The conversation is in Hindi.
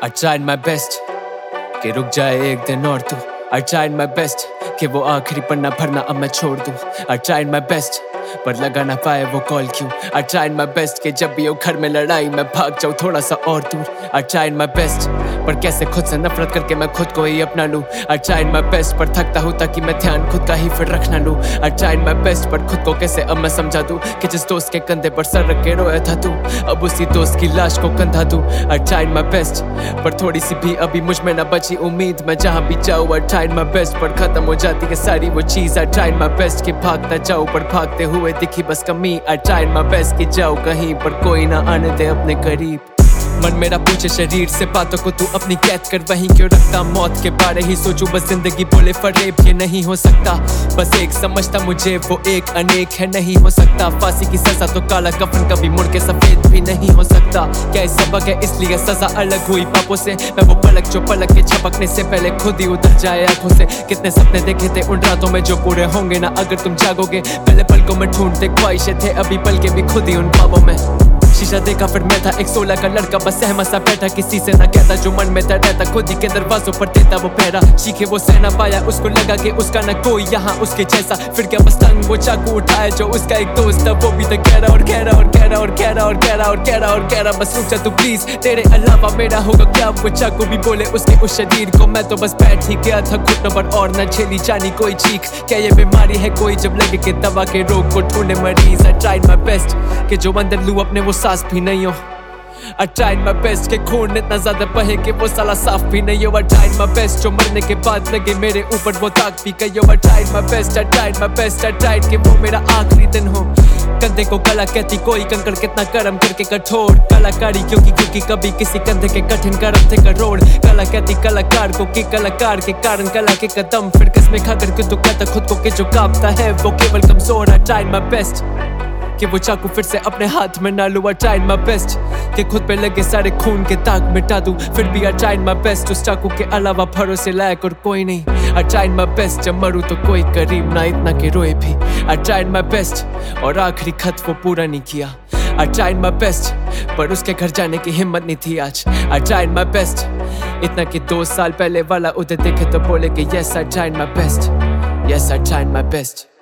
I tried my best कि रुक जाए एक दिन और तू. I tried my best कि वो आखिरी पन्ना भरना अब मैं छोड़ दूं. I tried my best पर लगा ना पाए वो कॉल क्यों. I tried my best कि जब भी हो घर में लड़ाई मैं भाग जाऊं थोड़ा सा और दूर. I tried my best पर कैसे खुद से नफरत करके मैं खुद को ही अपना लूं. I tried my best पर थकता हूं ताकि मैं ध्यान खुद का ही फिर रख ना लूं. I tried my best पर खुद को कैसे अब मैं समझा दूं कि जिस दोस्त के कंधे पर सर रख के रोया था तू अब उसी दोस्त की लाश को कंधा दूं. I tried my best पर थोड़ी सी भी अभी मुझ में ना बची उम्मीद. मैं जहां भी जाऊं I tried my best पर खत्म हो जाती है सारी वो चीज. I tried my best कि भागता जाऊं पर भागते हुए दिखी बस कमी. I tried my best कि जाऊं कहीं पर कोई ना आने दे अपने करीब. मन मेरा पूछे शरीर से बातों को तू अपनी कैद कर वहीं क्यों रखता. मौत के बारे ही सोचूं बस जिंदगी बोले फरेब ये नहीं हो सकता. बस एक समझता मुझे वो एक अनेक है नहीं हो सकता. फांसी की सजा तो काला कफन कभी मुड़ के सफेद भी नहीं हो सकता. क्या इस सबक है इसलिए सजा अलग हुई पापों से. मैं वो पलक जो पलक के झपकने से पहले खुद ही उतर जाए आंखों से. कितने सपने देखे थे उन रातों में जो पूरे होंगे ना अगर तुम जागोगे. पहले पल को मैं ढूंढते ख्वाहिशें थे अभी पल के भी खुद ही उन ख्वाबों में. शीशा देखा फिर मैं था एक 16 का लड़का बस सहमा सा बैठा किसी से ना कहता जो मन में था रहता खुद ही के दरवाजों पर देता वो पहरा. सीखे वो सहना पाया उसको लगा कि उसका ना कोई यहाँ उसके जैसा. फिर क्या बस तंग वो चाकू उठाया जो उसका एक दोस्त था वो भी तो कह रहा और कह रहा और कह रहा और कह रहा और कह रहा और कह रहा और कह रहा बस रुक जा तू प्लीज तेरे अलावा मेरा होगा क्या. वो चाकू भी बोले उसके उस शरीर को मैं तो बस बैठ ही गया था घुटनों पर और न झेली जानी कोई चीख. क्या ये बीमारी है कोई जब लगे कि दवा के रोग को ढूंढे मरीज. I tried my best कि जो अंदर लूं अपने वो सांस भी नहीं हो. I tried my best कि खून इतना ज्यादा बहे कि वो साला साफ भी नहीं हो. I tried my best जो मरने के बाद लगे मेरे ऊपर वो ताक भी गई हो. I tried my best, I tried my best, I tried कि वो मेरा आखिरी दिन हो. कंधे को कला कहती कोई कंकड़ कितना कर्म करके कठोर. कलाकारी क्योंकि कभी किसी कंधे के कठिन कर्म थे करोड़. कला कहती कलाकार को कि कलाकार के कारण कला के कदम फिर किसमें खाकर क्यों तो कहता खुद को कि जो कांपता है वो केवल कमजोर. I tried my best कि वो चाकू फिर से अपने हाथ में ना लूं. I tried my best कि खुद पे लगे सारे खून के दाग मिटा दूं. फिर भी I tried my best उस चाकू के अलावा भरोसे लायक और कोई नहीं. I tried my best जब मरूं तो कोई करीब ना इतना कि रोए भी. I tried my best और आखिरी खत वो पूरा नहीं किया. I tried my best पर उसके घर जाने की हिम्मत नहीं थी आज. I tried my best इतना कि 2 साल पहले वाला उधर देखे तो बोले कि yes I tried my best. Yes I tried my best.